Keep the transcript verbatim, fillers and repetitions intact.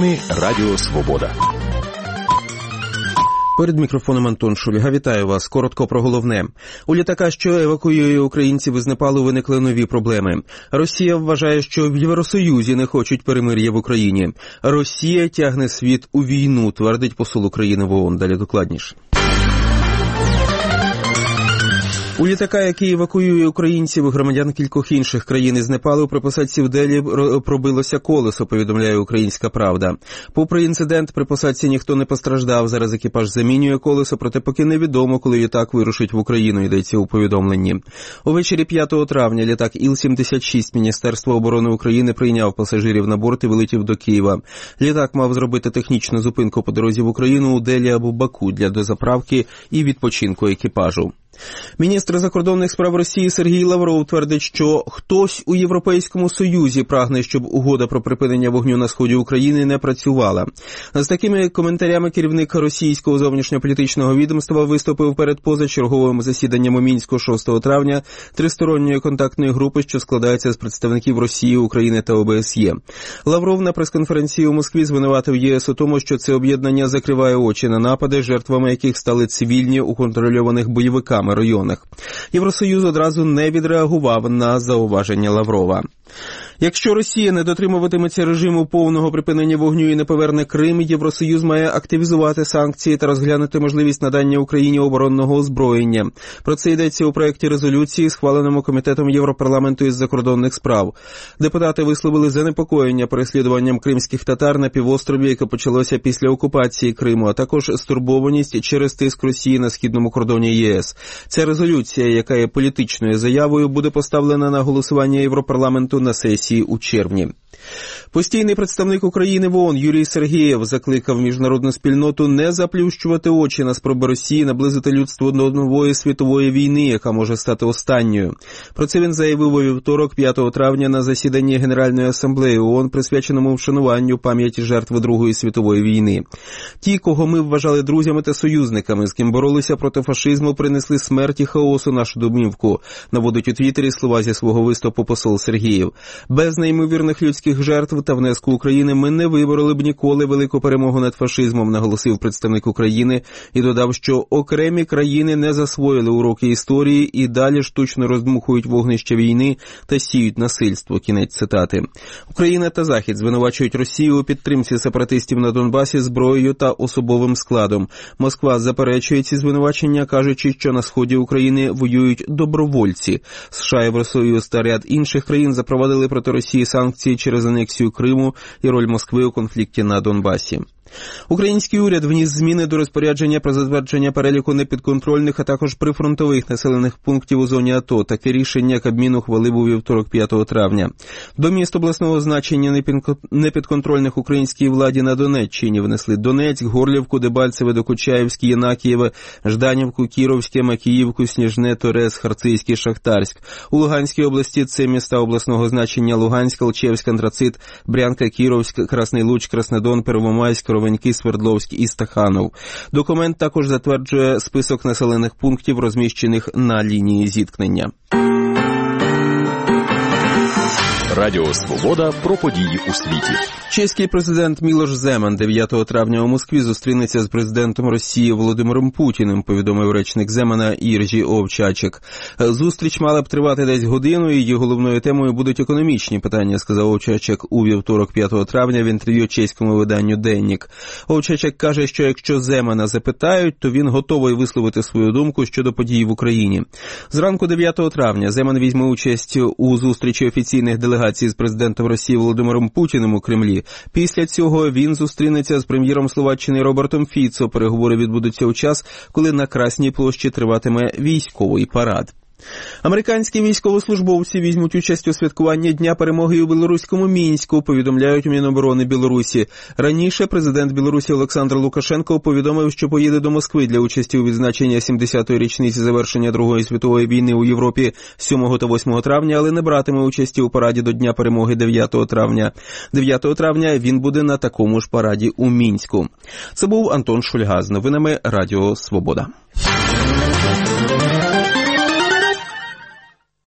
Новини Радіо Свобода. Перед мікрофоном Антон Шульга. Вітаю вас. Коротко про головне. У літака, що евакуює українців із Непалу, виникли нові проблеми. Росія вважає, що в Євросоюзі не хочуть перемир'я в Україні. Росія тягне світ у війну, твердить посол України в ООН. Далі докладніше. У літака, який евакуює українців і громадян кількох інших країн із Непалу, при посадці в Делі пробилося колесо, повідомляє «Українська правда». Попри інцидент, при посадці ніхто не постраждав. Зараз екіпаж замінює колесо, проте поки невідомо, коли літак вирушить в Україну, йдеться у повідомленні. Увечері п'ятого травня літак Іл сімдесят шість Міністерства оборони України прийняв пасажирів на борт і вилетів до Києва. Літак мав зробити технічну зупинку по дорозі в Україну у Делі або Баку для дозаправки і відпочинку екіпажу. Міністр закордонних справ Росії Сергій Лавров твердить, що хтось у Європейському Союзі прагне, щоб угода про припинення вогню на сході України не працювала. З такими коментарями керівник російського зовнішньополітичного відомства виступив перед позачерговим засіданням у Мінську шостого травня тристоронньої контактної групи, що складається з представників Росії, України та О Б С Є. Лавров на прес-конференції у Москві звинуватив Є С у тому, що це об'єднання закриває очі на напади, жертвами яких стали цивільні у контрольованих бойовиками районах. Євросоюз одразу не відреагував на зауваження Лаврова. Якщо Росія не дотримуватиметься режиму повного припинення вогню і не поверне Крим, Євросоюз має активізувати санкції та розглянути можливість надання Україні оборонного озброєння. Про це йдеться у проєкті резолюції, схваленому Комітетом Європарламенту із закордонних справ. Депутати висловили занепокоєння переслідуванням кримських татар на півострові, яке почалося після окупації Криму, а також стурбованість через тиск Росії на східному кордоні Є С. Ця резолюція, яка є політичною заявою, буде поставлена на голосування Європарламенту на сесії у червні. Постійний представник України в О О Н Юрій Сергєєв закликав міжнародну спільноту не заплющувати очі на спроби Росії наблизити людство до нової світової війни, яка може стати останньою. Про це він заявив у вівторок, п'ятого травня, на засіданні Генеральної асамблеї О О Н, присвяченому вшануванню пам'яті жертв Другої світової війни. Ті, кого ми вважали друзями та союзниками, з ким боролися проти фашизму, принесли смерть і хаосу нашу домівку, наводить у Твіттері слова зі свого виступу посол Сергєєв. Без неймовірних людських жертв та внеску України ми не вибороли б ніколи велику перемогу над фашизмом, наголосив представник України і додав, що окремі країни не засвоїли уроки історії і далі штучно роздмухують вогнище війни та сіють насильство. Кінець цитати. Україна та Захід звинувачують Росію у підтримці сепаратистів на Донбасі зброєю та особовим складом. Москва заперечує ці звинувачення, кажучи, що на сході України воюють добровольці. США, Євросоюз та ряд інших країн запровадили проти Росії санкції через анексію Криму і роль Москви у конфлікті на Донбасі. Український уряд вніс зміни до розпорядження про затвердження переліку непідконтрольних, а також прифронтових населених пунктів у зоні АТО. Таке рішення Кабмін ухвалив у вівторок, п'ятого травня. До міст обласного значення непідконтрольних українській владі на Донеччині внесли Донецьк, Горлівку, Дебальцеве, Докучаєвське, Єнакієве, Жданівку, Кіровське, Макіївку, Сніжне, Торез, Харцизький, Шахтарськ. У Луганській області це міста обласного значення Луганськ, Алчевськ, Антрацит, Брянка, Кіровськ, Красний Луч, Краснодон, Первомайськ, Ровеньки, Свердловськ і Стаханов. Документ також затверджує список населених пунктів, розміщених на лінії зіткнення. Радіо Свобода про події у світі. Чеський президент Мілош Земан дев'ятого травня у Москві зустрінеться з президентом Росії Володимиром Путіним, повідомив речник Земана Іржі Овчачек. Зустріч мала б тривати десь годину, і її головною темою будуть економічні питання, сказав Овчачек у вівторок, п'ятого травня, в інтерв'ю чеському виданню «Деннік». Овчачек каже, що якщо Земана запитають, то він готовий висловити свою думку щодо подій в Україні. Зранку дев'ятого травня Земан візьме участь у зустрічі офіційних делегацій з президентом Росії Володимиром Путіним у Кремлі. Після цього він зустрінеться з прем'єром Словаччини Робертом Фіцо. Переговори відбудуться у час, коли на Красній площі триватиме військовий парад. Американські військовослужбовці візьмуть участь у святкуванні Дня перемоги у білоруському Мінську, повідомляють у Міноборони Білорусі. Раніше президент Білорусі Олександр Лукашенко повідомив, що поїде до Москви для участі у відзначенні сімдесятої річниці завершення Другої світової війни у Європі сьомого та восьмого травня, але не братиме участі у параді до Дня перемоги дев'ятого травня. дев'ятого травня він буде на такому ж параді у Мінську. Це був Антон Шульга з новинами Радіо Свобода.